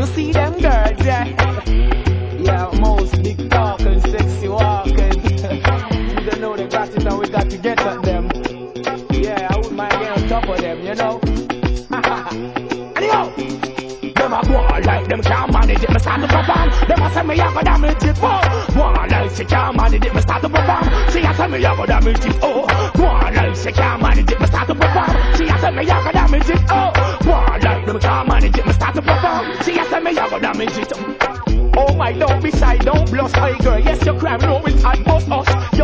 You see them girls, yeah. Yeah, most big talking, sexy walking. You don't know they got it and we got to get at them. Yeah, I wouldn't mind getting on top of them, you know. Anyhow, them a go on like them can't manage it, me start to perform. Them a say me a go damage it, oh. Go on like she can't manage it, me start to perform. She a say me a go damage it, oh. Go on like she can't manage it, me start to perform. She a say me a go damage it, oh. Go on like them can't manage it, me start to perform. She a say me a go damage it. Oh my, don't be shy, don't blush, hey girl. Yes, your crime, no, it's hot, but us.